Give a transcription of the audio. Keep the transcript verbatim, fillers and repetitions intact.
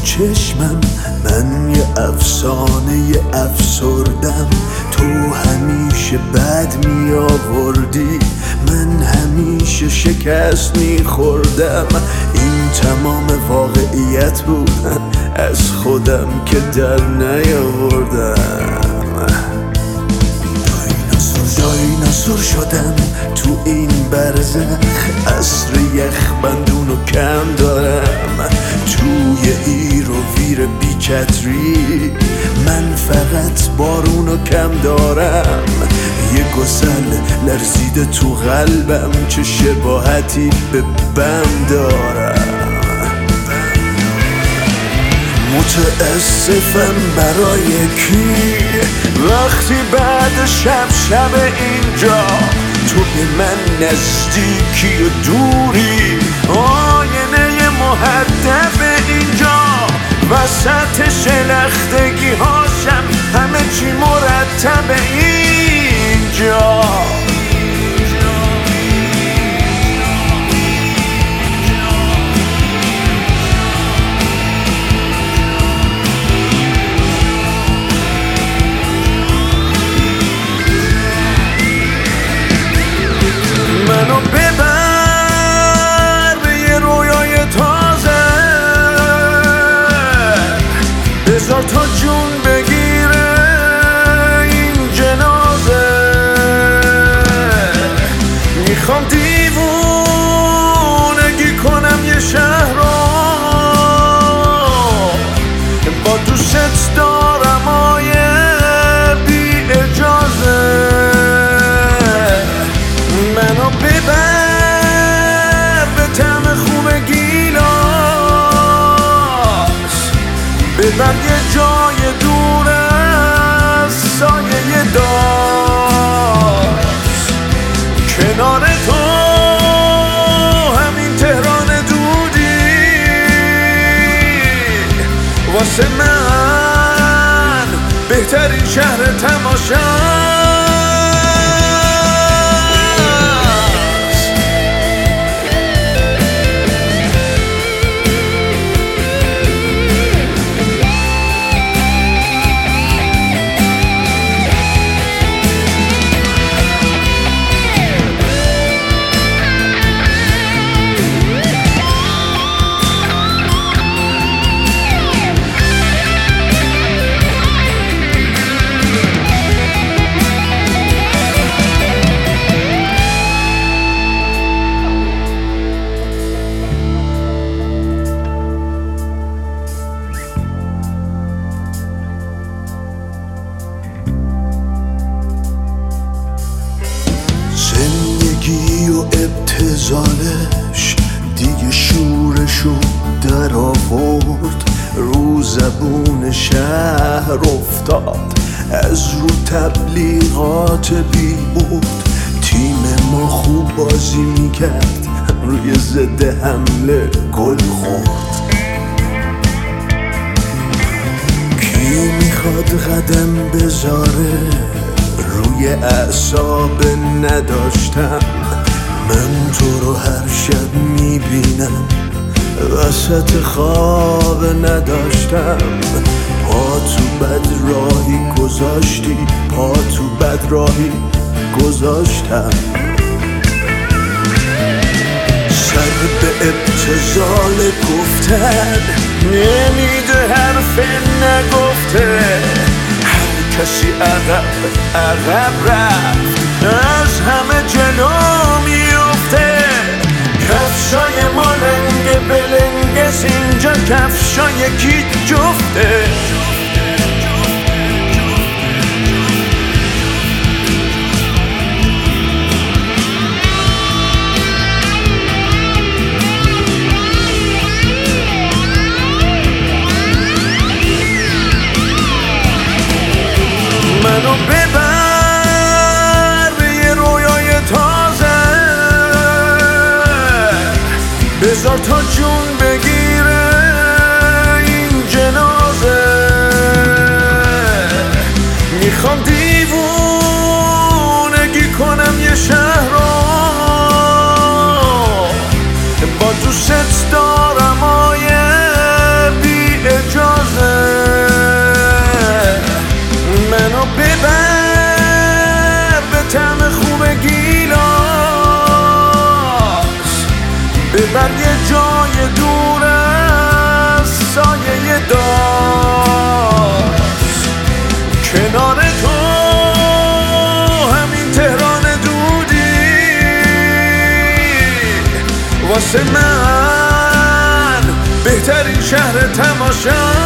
چشمم من یه افسانه یه افسردم. تو همیشه بد می آوردی، من همیشه شکست می خوردم. این تمام واقعیت بود، از خودم که در نیاوردم. دایناسور شدم تو این برزخ، عصر یخ بندونو کم دارم. توی هیر و ویر بیچتری من فقط بارونو کم دارم. یه گسل لرزیده تو قلبم، چه شباهتی به بم دارم. متاسفم برای کی وقتی بعد شب شب اینجا تو به من نزدیکی و دوری. آینه محدب اینجا وسط شلختگی هاشم، همه چی مرتب اینجا. منو ببر به یه رویای تازه، بذار تا جون بگیره این جنازه. میخوام دیوونگی کنم یه شهر رو، با دوست دارم آیه بی اجازه. منو ببر به طعم خوب گیلاس، ببر یه جای دور از سایه داست. کنار تو همین تهران دودی واسه من بهترین شهر تماشا. زندگی و ابتذالش دیگه شورشو در آورد، رو زبون شهر افتاد، از رو تبلیغات بی بود. تیم ما خوب بازی میکرد، روی ضد حمله گل خورد. کی میخواد قدم بذاره روی اعصاب نداشتم. من تو رو هر شب میبینم، وسط خواب نداشتم. پا تو بد راهی گذاشتی، پا تو بد راهی گذاشتم. سر به ابتذال گفتن نمیده، حرف نگفته. کسی عقب عقب رفت، از همه جلو میفته. کفشای ما لنگ بلنگس، اینجا کفشای کی جفته. منو ببر به یه رویای تازه، بذار تا جون بگیره این جنازه. میخوام دیوونگی کنم یه شهر رو، با دوست دارم آیه بی منو ببر به طعم خوب گیلاس، ببر یه جای دور از سایه داز. کنار تو همین تهران دودی واسه من بهترین شهر تماشا.